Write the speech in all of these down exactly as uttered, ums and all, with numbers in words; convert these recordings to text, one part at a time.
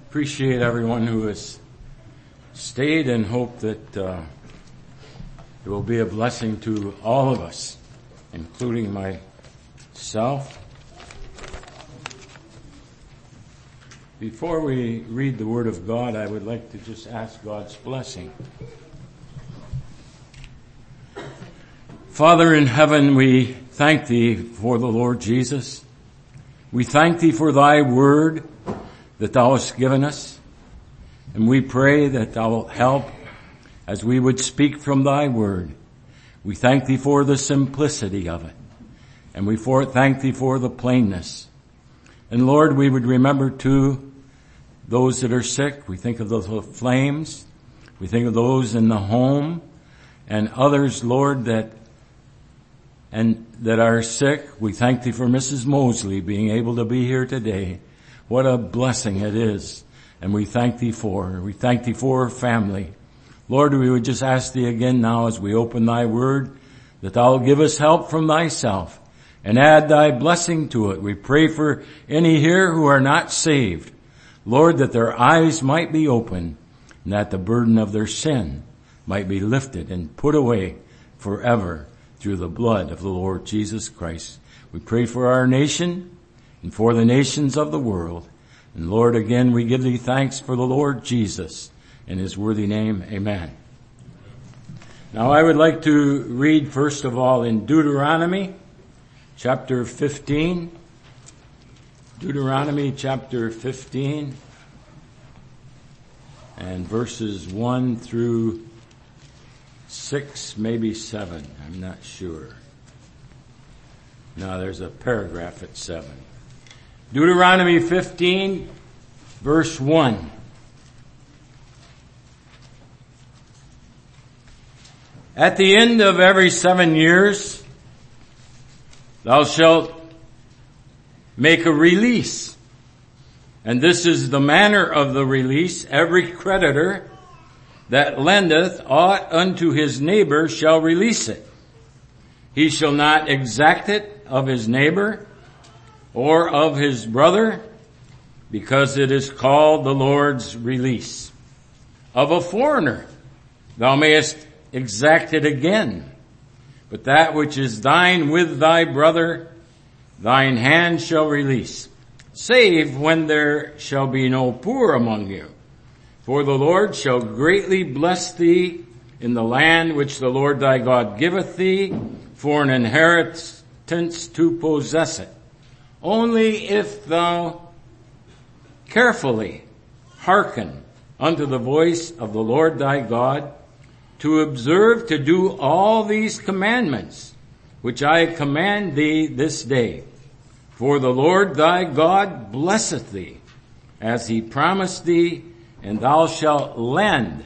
appreciate everyone who has stayed and hope that uh, it will be a blessing to all of us, including myself. Before we read the Word of God, I would like to just ask God's blessing. Father in heaven, we thank Thee for the Lord Jesus. We thank Thee for Thy Word that Thou hast given us. And we pray that Thou wilt help as we would speak from Thy Word. We thank Thee for the simplicity of it. And we for thank Thee for the plainness. And Lord, we would remember too those that are sick. We think of those flames. We think of those in the home and others, Lord, that and that are sick. We thank Thee for Missus Mosley being able to be here today. What a blessing it is. And we thank Thee for her. We thank Thee for her family. Lord, we would just ask Thee again now as we open Thy Word that Thou will give us help from Thyself and add Thy blessing to it. We pray for any here who are not saved. Lord, that their eyes might be open and that the burden of their sin might be lifted and put away forever through the blood of the Lord Jesus Christ. We pray for our nation and for the nations of the world. And Lord, again, we give Thee thanks for the Lord Jesus. In His worthy name, amen. Now I would like to read first of all in Deuteronomy chapter fifteen. Deuteronomy chapter fifteen and verses one through six, maybe seven. I'm not sure. No, there's a paragraph at seven. Deuteronomy fifteen, verse one. At the end of every seven years, thou shalt make a release. And this is the manner of the release. Every creditor that lendeth aught unto his neighbor shall release it. He shall not exact it of his neighbor or of his brother, because it is called the Lord's release. Of a foreigner thou mayest exact it again, but that which is thine with thy brother, thine hand shall release, save when there shall be no poor among you. For the Lord shall greatly bless thee in the land which the Lord thy God giveth thee for an inheritance to possess it. Only if thou carefully hearken unto the voice of the Lord thy God, to observe to do all these commandments, which I command thee this day. For the Lord thy God blesseth thee, as He promised thee, and thou shalt lend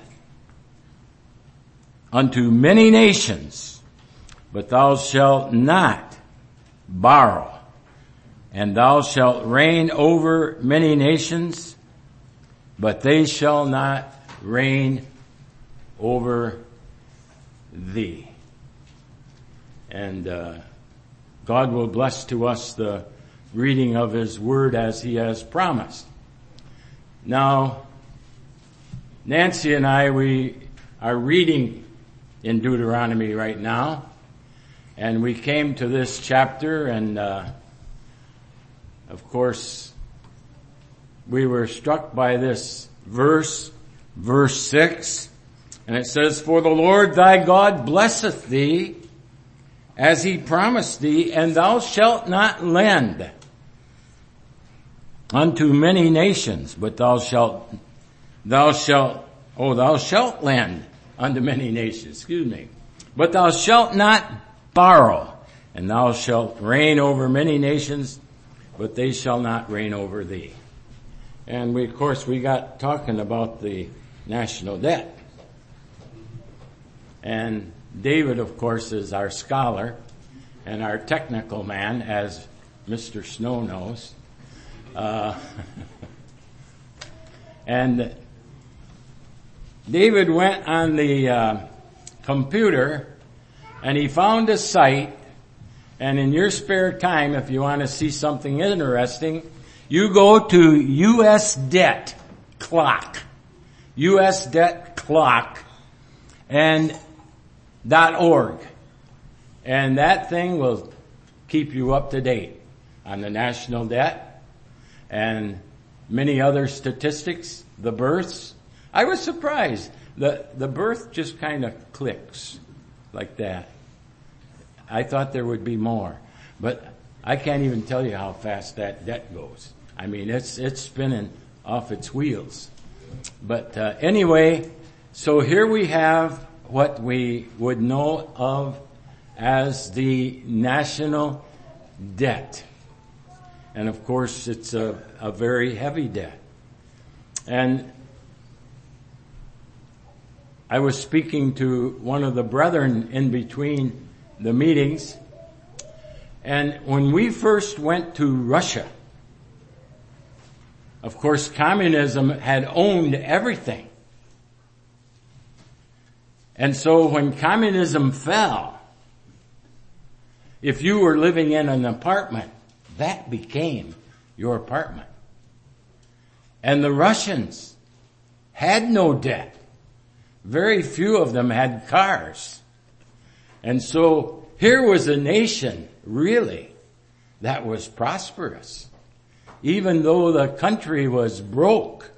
unto many nations, but thou shalt not borrow. And thou shalt reign over many nations, but they shall not reign over thee. And uh, God will bless to us the reading of His Word as He has promised. Now, Nancy and I, we are reading in Deuteronomy right now, and we came to this chapter, and uh, of course, we were struck by this verse, verse six, and it says, For the Lord thy God blesseth thee, as He promised thee, and thou shalt not lend unto many nations, but thou shalt, thou shalt, oh, thou shalt lend unto many nations, excuse me, but thou shalt not borrow, and thou shalt reign over many nations, but they shall not reign over thee. And we, of course, we got talking about the national debt. And David, of course, is our scholar and our technical man, as Mister Snow knows. Uh, and David went on the uh, computer and he found a site. And in your spare time, if you want to see something interesting, you go to U S debt Clock. U S Debt Clock. And dot org. And that thing will keep you up to date on the national debt and many other statistics, the births. I was surprised. The, the birth just kind of clicks like that. I thought there would be more, but I can't even tell you how fast that debt goes. I mean, it's, it's spinning off its wheels. But, uh, anyway, so here we have what we would know of as the national debt. And of course, it's a, a very heavy debt. And I was speaking to one of the brethren in between the meetings, and when we first went to Russia, of course, communism had owned everything. And so when communism fell, if you were living in an apartment, that became your apartment. And the Russians had no debt. Very few of them had cars. And so here was a nation, really, that was prosperous, even though the country was broke.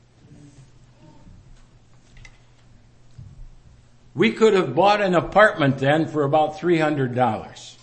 We could have bought an apartment then for about three hundred dollars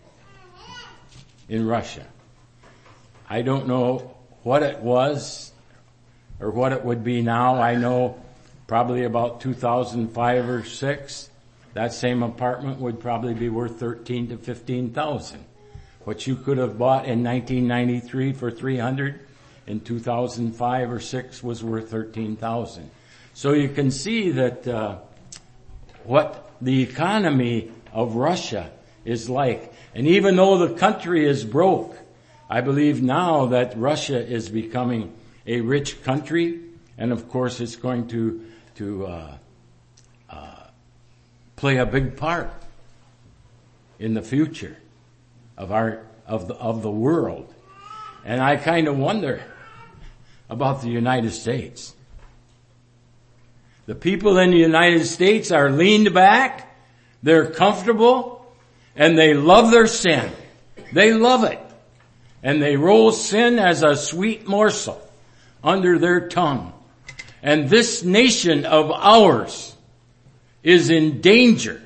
in Russia. I don't know what it was or what it would be now. I know probably about two thousand five or six, that same apartment would probably be worth thirteen to fifteen thousand. What you could have bought in nineteen ninety-three for three hundred in two thousand five or six was worth thirteen thousand. So you can see that uh what the economy of Russia is like. And even though the country is broke, I believe now that Russia is becoming a rich country, and of course it's going to to uh, uh play a big part in the future of our of the of the world. And I kind of wonder about the United States. The people in the United States are leaned back, they're comfortable, and they love their sin. They love it. And they roll sin as a sweet morsel under their tongue. And this nation of ours is in danger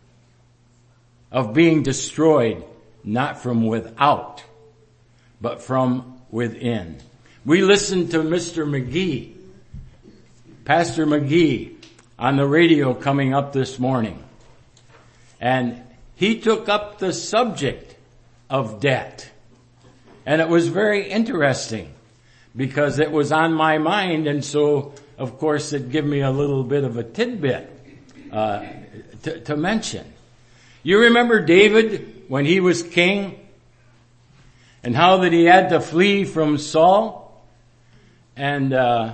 of being destroyed, not from without, but from within. We listened to Mister McGee, Pastor McGee, on the radio coming up this morning. And he took up the subject of debt. And it was very interesting because it was on my mind, and so of course it gave me a little bit of a tidbit uh to, to mention. You remember David when he was king and how that he had to flee from Saul? And uh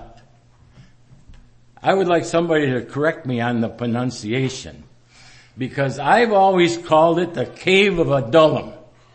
I would like somebody to correct me on the pronunciation, because I've always called it the Cave of Adullam.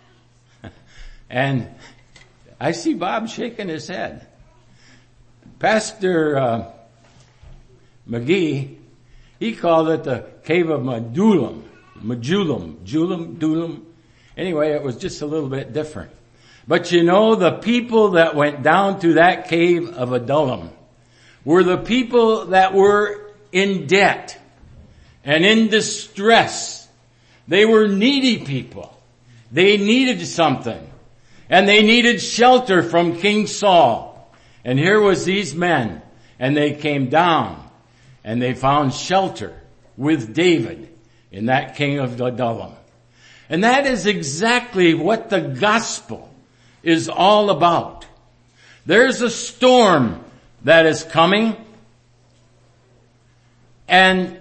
And I see Bob shaking his head. Pastor uh, McGee, he called it the Cave of Adullam. Majulam, Julam, Dulam. Anyway, it was just a little bit different. But you know, the people that went down to that Cave of Adullam were the people that were in debt and in distress. They were needy people. They needed something. And they needed shelter from King Saul. And here was these men, and they came down and they found shelter with David in that King of Adullam. And that is exactly what the gospel is all about. There's a storm that is coming, and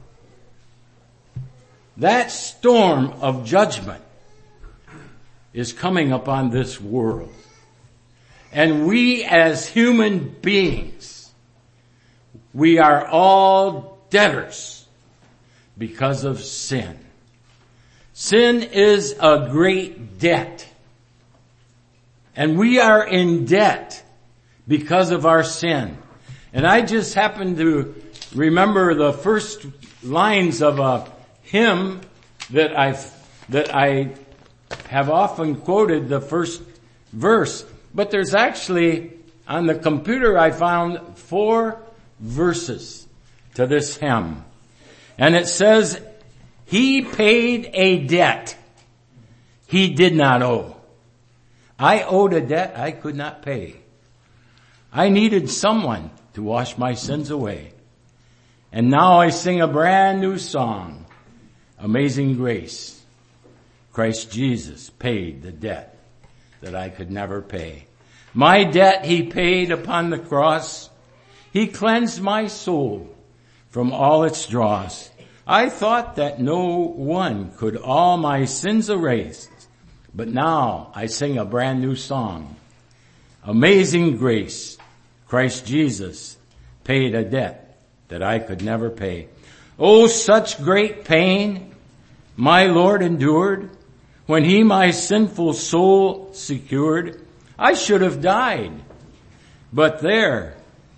that storm of judgment is coming upon this world. And we as human beings, we are all debtors because of sin. Sin is a great debt. And we are in debt because of our sin. And I just happened to remember the first lines of a hymn that I that I have often quoted the first verse. But there's actually, on the computer, I found four verses to this hymn. And it says, He paid a debt He did not owe. I owed a debt I could not pay. I needed someone to wash my sins away. And now I sing a brand new song, Amazing Grace. Christ Jesus paid the debt that I could never pay. My debt He paid upon the cross. He cleansed my soul from all its dross. I thought that no one could all my sins erase, but now I sing a brand new song. Amazing Grace, Christ Jesus paid a debt that I could never pay. Oh, such great pain my Lord endured when He my sinful soul secured. I should have died, but there,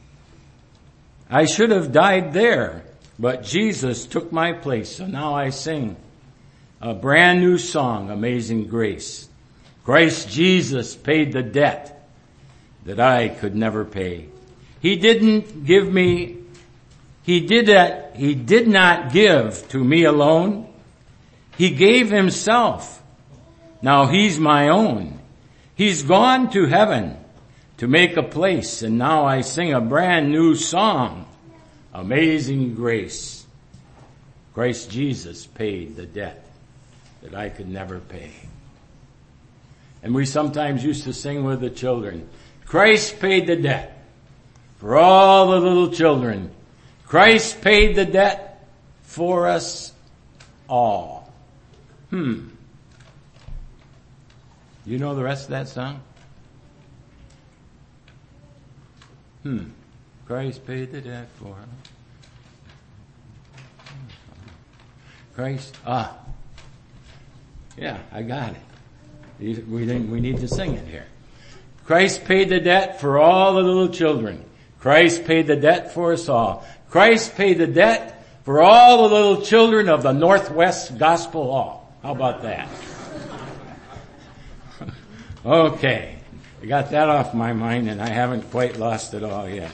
I should have died there, but Jesus took my place. So now I sing a brand new song, Amazing Grace. Christ Jesus paid the debt that I could never pay. He didn't give me, He did that, He did not give to me alone. He gave Himself. Now He's my own. He's gone to heaven to make a place, and now I sing a brand new song, Amazing Grace. Christ Jesus paid the debt that I could never pay. And we sometimes used to sing with the children, Christ paid the debt for all the little children. Christ paid the debt for us all. Hmm. You know the rest of that song? Hmm. Christ paid the debt for us. Christ, ah. Yeah, I got it. We didn't, we need to sing it here. Christ paid the debt for all the little children. Christ paid the debt for us all. Christ paid the debt for all the little children of the Northwest Gospel Hall. How about that? Okay. I got that off my mind and I haven't quite lost it all yet.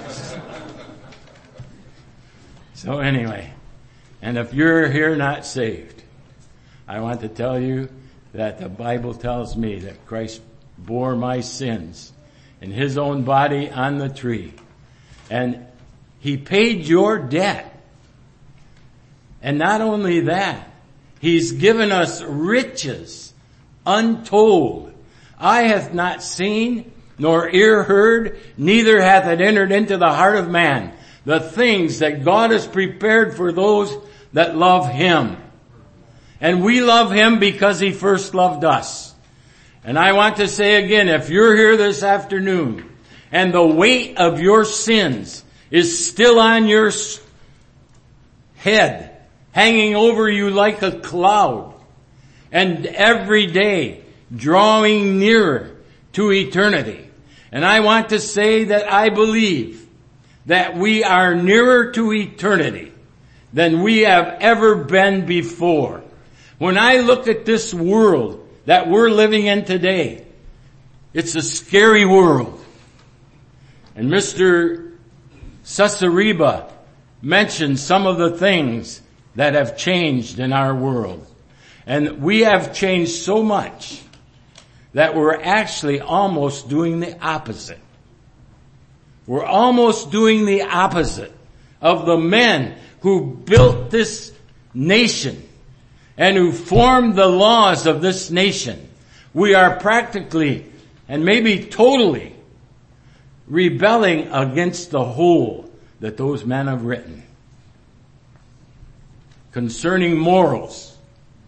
So anyway, and if you're here not saved, I want to tell you that the Bible tells me that Christ bore my sins in His own body on the tree. And He paid your debt. And not only that, He's given us riches untold. Eye hath not seen, nor ear heard, neither hath it entered into the heart of man, the things that God has prepared for those that love Him. And we love Him because He first loved us. And I want to say again, if you're here this afternoon and the weight of your sins is still on your head, hanging over you like a cloud, and every day drawing nearer to eternity. And I want to say that I believe that we are nearer to eternity than we have ever been before. When I look at this world that we're living in today, it's a scary world. And Mister Sasariba mentioned some of the things that have changed in our world. And we have changed so much that we're actually almost doing the opposite. We're almost doing the opposite of the men who built this nation and who formed the laws of this nation. We are practically and maybe totally rebelling against the whole that those men have written concerning morals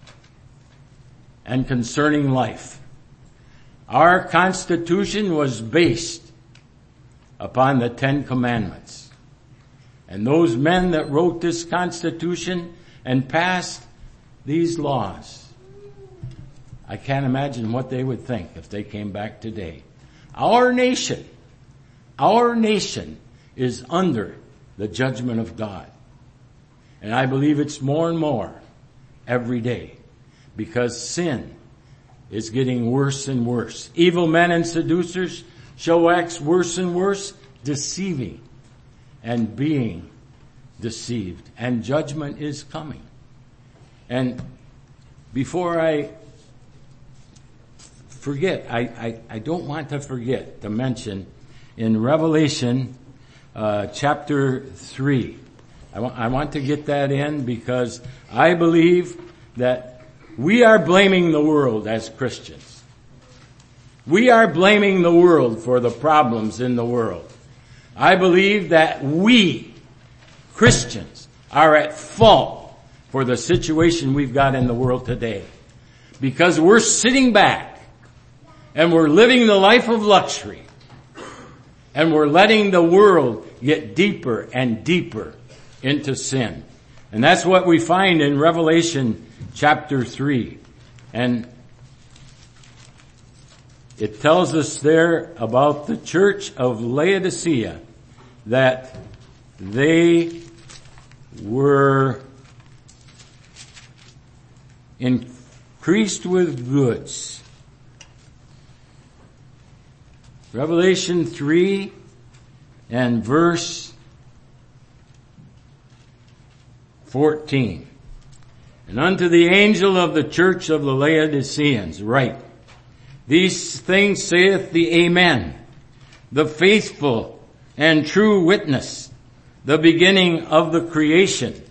and concerning life. Our Constitution was based upon the Ten Commandments. And those men that wrote this Constitution and passed these laws, I can't imagine what they would think if they came back today. Our nation, our nation is under the judgment of God. And I believe it's more and more every day because sin is getting worse and worse. Evil men and seducers shall wax worse and worse, deceiving and being deceived. And judgment is coming. And before I forget, I, I, I don't want to forget to mention in Revelation uh, chapter three. I want, I want to get that in because I believe that we are blaming the world as Christians. We are blaming the world for the problems in the world. I believe that we, Christians, are at fault for the situation we've got in the world today. Because we're sitting back and we're living the life of luxury. And we're letting the world get deeper and deeper into sin. And that's what we find in Revelation chapter three. And it tells us there about the church of Laodicea that they were increased with goods. Revelation three and verse fourteen. And unto the angel of the church of the Laodiceans write, these things saith the Amen, the faithful and true witness, the beginning of the creation.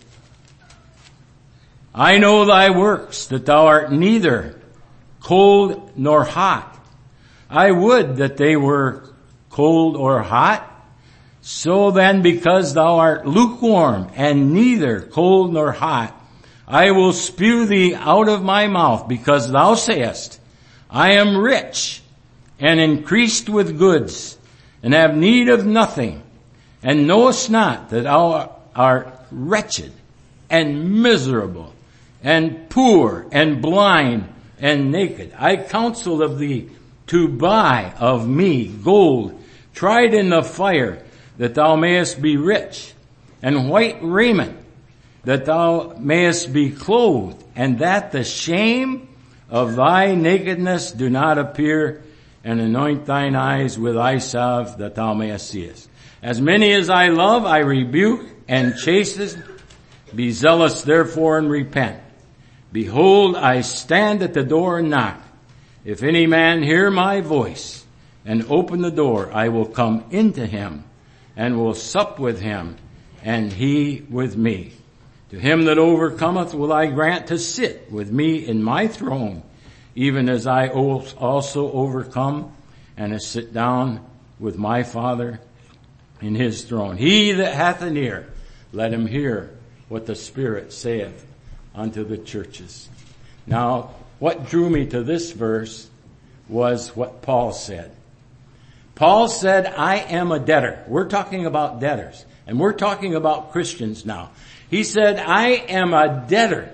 I know thy works, that thou art neither cold nor hot. I would that they were cold or hot. So then, because thou art lukewarm and neither cold nor hot, I will spew thee out of my mouth, because thou sayest, I am rich and increased with goods and have need of nothing, and knowest not that thou art wretched and miserable and poor and blind and naked. I counsel of thee to buy of me gold tried in the fire, that thou mayest be rich, and white raiment, that thou mayest be clothed, and that the shame of thy nakedness do not appear, and anoint thine eyes with eye salve, that thou mayest see us. As many as I love, I rebuke and chasten. Be zealous therefore and repent. Behold, I stand at the door and knock. If any man hear my voice and open the door, I will come into him and will sup with him, and he with me. To him that overcometh will I grant to sit with me in my throne, even as I also overcome and to sit down with my Father in his throne. He that hath an ear, let him hear what the Spirit saith unto the churches. Now, what drew me to this verse was what Paul said. Paul said, I am a debtor. We're talking about debtors, and we're talking about Christians now. He said, I am a debtor,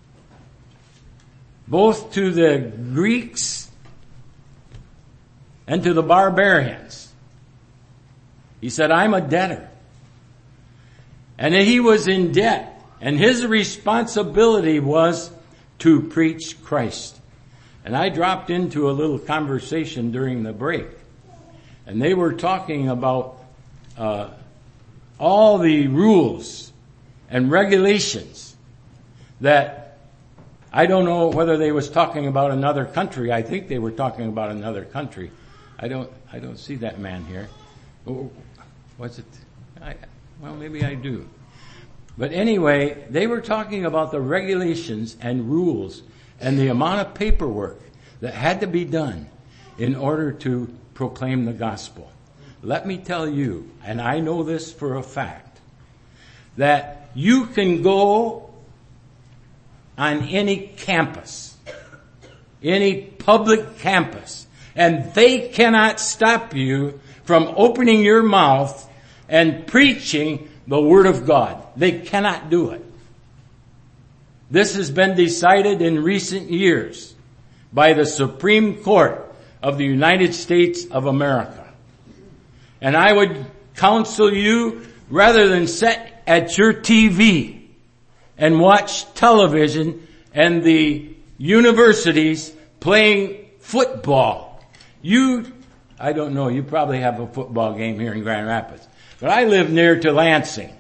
both to the Greeks and to the barbarians. He said, I'm a debtor. And he was in debt, and his responsibility was to preach Christ. And I dropped into a little conversation during the break, and they were talking about uh, all the rules and regulations that, I don't know whether they was talking about another country. I think they were talking about another country. I don't, I don't see that man here. Oh, what's it? I, well, maybe I do. But anyway, they were talking about the regulations and rules and the amount of paperwork that had to be done in order to proclaim the gospel. Let me tell you, and I know this for a fact, that you can go on any campus, any public campus, and they cannot stop you from opening your mouth and preaching the Word of God. They cannot do it. This has been decided in recent years by the Supreme Court of the United States of America. And I would counsel you, rather than sit at your T V and watch television and the universities playing football. You, I don't know, you probably have a football game here in Grand Rapids, but I live near to Lansing.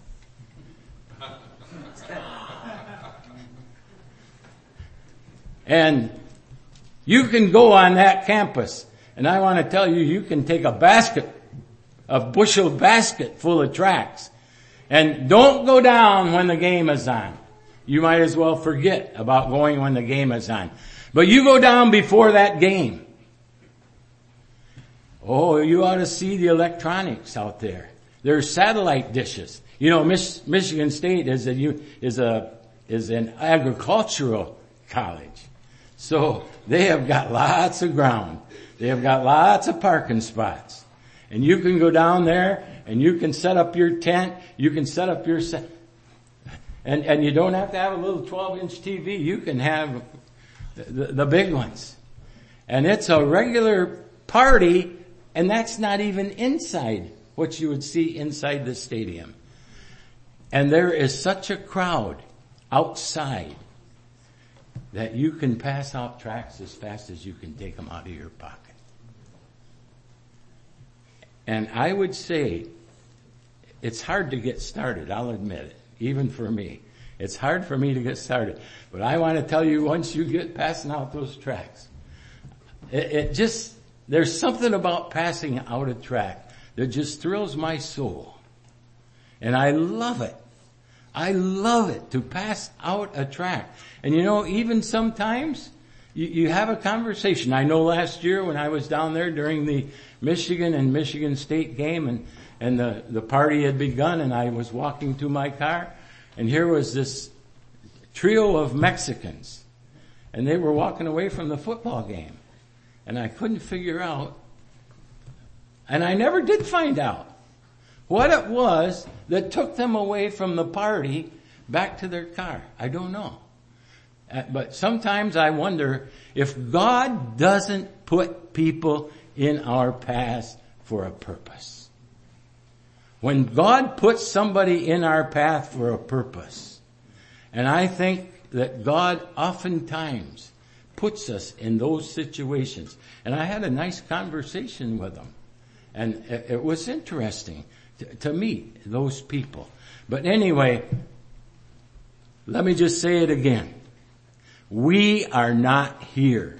And you can go on that campus, and I want to tell you, you can take a basket, a bushel basket full of tracts, and don't go down when the game is on. You might as well forget about going when the game is on. But you go down before that game. Oh, you ought to see the electronics out there. There's satellite dishes. You know, Mich- Michigan State is a, is a, is an agricultural college. So they have got lots of ground. They have got lots of parking spots. And you can go down there and you can set up your tent. You can set up your set. And, and you don't have to have a little twelve inch T V. You can have the, the big ones. And it's a regular party, and that's not even inside what you would see inside the stadium. And there is such a crowd outside that you can pass out tracts as fast as you can take them out of your pocket. And I would say it's hard to get started, I'll admit it, even for me. It's hard for me to get started. But I want to tell you, once you get passing out those tracts, it, it just, there's something about passing out a tract that just thrills my soul. And I love it. I love it to pass out a tract. And you know, even sometimes you, you have a conversation. I know last year when I was down there during the Michigan and Michigan State game, and, and the, the party had begun, and I was walking to my car, and here was this trio of Mexicans, and they were walking away from the football game. And I couldn't figure out, and I never did find out, what it was that took them away from the party back to their car. I don't know. Uh, but sometimes I wonder if God doesn't put people in our paths for a purpose. When God puts somebody in our path for a purpose, and I think that God oftentimes puts us in those situations. And I had a nice conversation with them. And it, it was interesting to, to meet those people. But anyway, let me just say it again. We are not here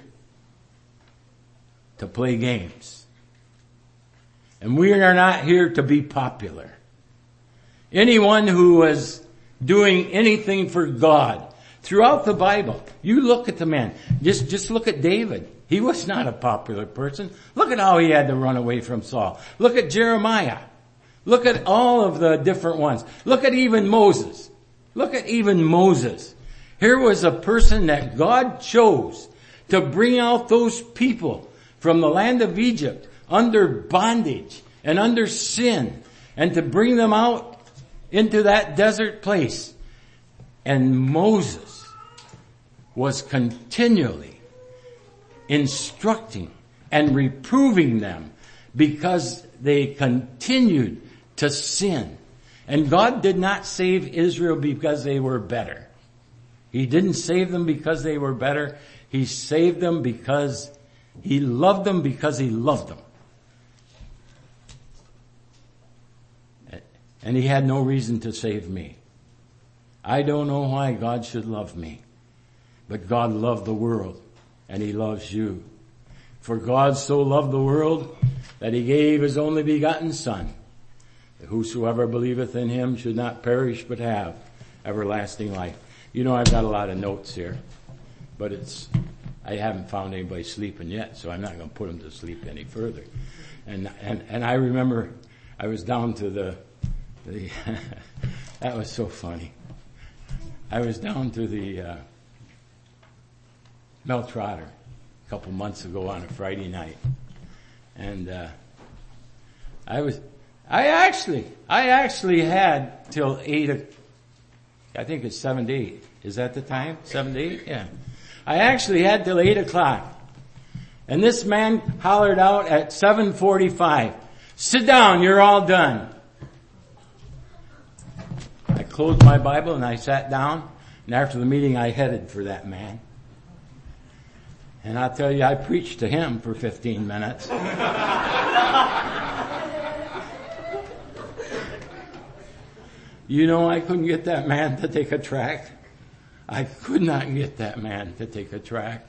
to play games. And we are not here to be popular. Anyone who is doing anything for God throughout the Bible, you look at the man. Just, just look at David. He was not a popular person. Look at how he had to run away from Saul. Look at Jeremiah. Look at all of the different ones. Look at even Moses. Look at even Moses. Here was a person that God chose to bring out those people from the land of Egypt under bondage and under sin, and to bring them out into that desert place. And Moses was continually instructing and reproving them because they continued to sin. And God did not save Israel because they were better. He didn't save them because they were better. He saved them because He loved them, because He loved them. And He had no reason to save me. I don't know why God should love me. But God loved the world, and He loves you. For God so loved the world that He gave His only begotten Son, that whosoever believeth in Him should not perish but have everlasting life. You know, I've got a lot of notes here, but it's, I haven't found anybody sleeping yet, so I'm not going to put them to sleep any further. And, and, and I remember I was down to the, the that was so funny. I was down to the, uh, Mel Trotter a couple months ago on a Friday night. And, uh, I was, I actually, I actually had till eight, I think it's seven to eight. Is that the time? Seven to eight? Yeah. I actually had till eight o'clock. And this man hollered out at seven forty-five, Sit down, you're all done. I closed my Bible and I sat down, and after the meeting I headed for that man. And I'll tell you, I preached to him for fifteen minutes. You know, I couldn't get that man to take a tract. I could not get that man to take a tract.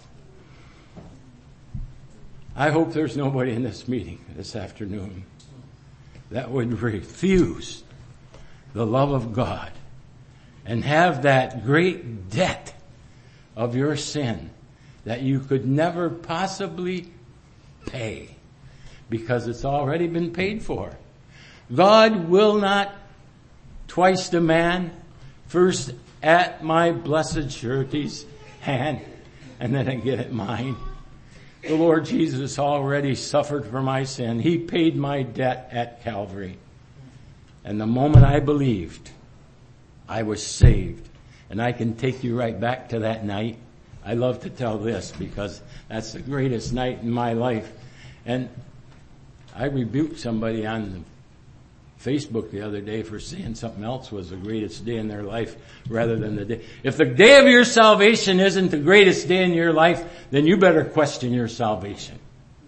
I hope there's nobody in this meeting this afternoon that would refuse the love of God and have that great debt of your sin that you could never possibly pay because it's already been paid for. God will not twice demand, first at my blessed surety's hand, and then I get it mine. The Lord Jesus already suffered for my sin. He paid my debt at Calvary. And the moment I believed, I was saved. And I can take you right back to that night. I love to tell this because that's the greatest night in my life. And I rebuked somebody on Facebook the other day for saying something else was the greatest day in their life rather than the day. If the day of your salvation isn't the greatest day in your life, then you better question your salvation.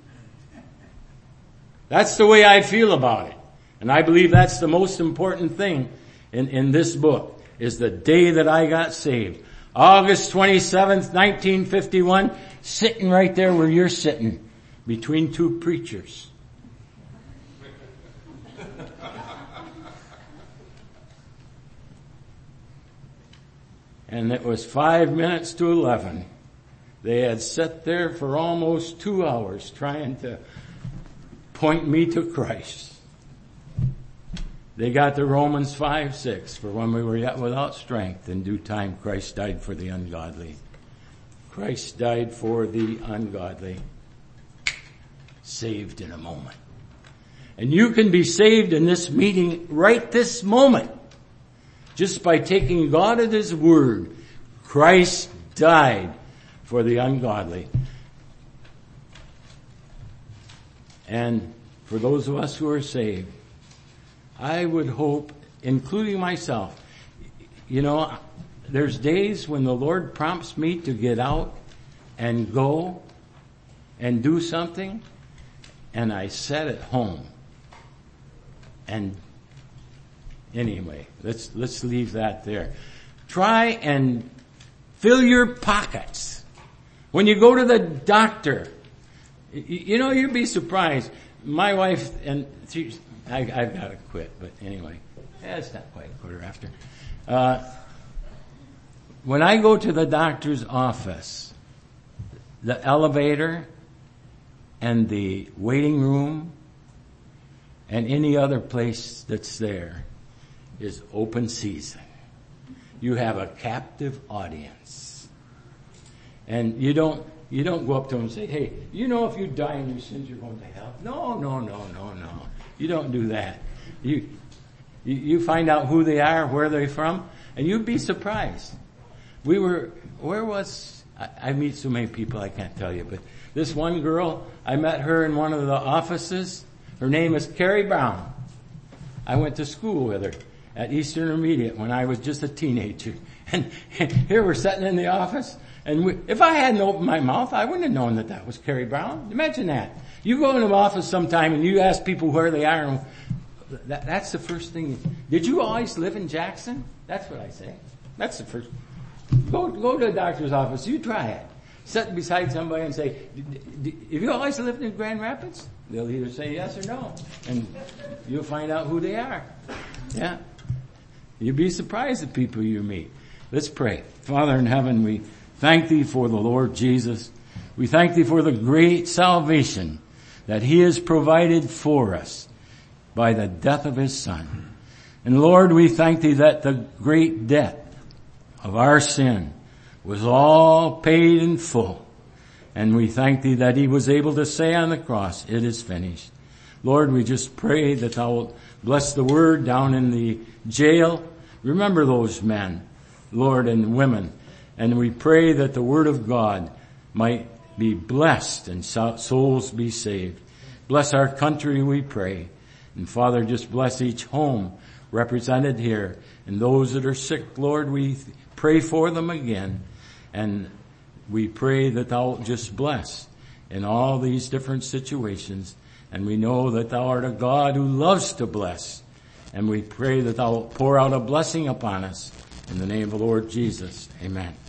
That's the way I feel about it. And I believe that's the most important thing in, in this book, is the day that I got saved. August twenty-seventh, nineteen fifty-one, sitting right there where you're sitting, between two preachers. And it was five minutes to eleven. They had sat there for almost two hours trying to point me to Christ. They got to Romans five six, for when we were yet without strength, in due time Christ died for the ungodly. Christ died for the ungodly. Saved in a moment. And you can be saved in this meeting right this moment. Just by taking God at His word. Christ died for the ungodly. And for those of us who are saved, I would hope, including myself, you know, there's days when the Lord prompts me to get out and go and do something, and I sit at home. And anyway, let's, let's leave that there. Try and fill your pockets. When you go to the doctor, you know, you'd be surprised. My wife, and she, I, I've got to quit, but anyway, yeah, it's not quite a quarter after. Uh, when I go to the doctor's office, the elevator and the waiting room and any other place that's there is open season. You have a captive audience. And you don't, you don't go up to them and say, hey, you know if you die in your sins, you're going to hell. No, no, no, no, no. You don't do that. You, you, you find out who they are, where they're from, and you'd be surprised. We were, where was, I, I meet so many people I can't tell you, but this one girl, I met her in one of the offices. Her name is Carrie Brown. I went to school with her at Eastern Intermediate when I was just a teenager. And here we're sitting in the office, and we, if I hadn't opened my mouth, I wouldn't have known that that was Carrie Brown. Imagine that. You go into an office sometime and you ask people where they are, and that, that's the first thing. Did you always live in Jackson? That's what I say. That's the first. Go, go to a doctor's office. You try it. Sit beside somebody and say, have you always lived in Grand Rapids? They'll either say yes or no. And you'll find out who they are. Yeah. You'll be surprised at people you meet. Let's pray. Father in heaven, we thank Thee for the Lord Jesus. We thank Thee for the great salvation that He has provided for us by the death of His Son. And Lord, we thank Thee that the great debt of our sin was all paid in full. And we thank Thee that He was able to say on the cross, it is finished. Lord, we just pray that Thou wilt bless the word down in the jail. Remember those men, Lord, and women. And we pray that the word of God might be blessed and souls be saved. Bless our country, we pray. And Father, just bless each home represented here. And those that are sick, Lord, we pray for them again. And we pray that thou just bless in all these different situations. And we know that thou art a God who loves to bless. And we pray that thou pour out a blessing upon us. In the name of the Lord Jesus, amen.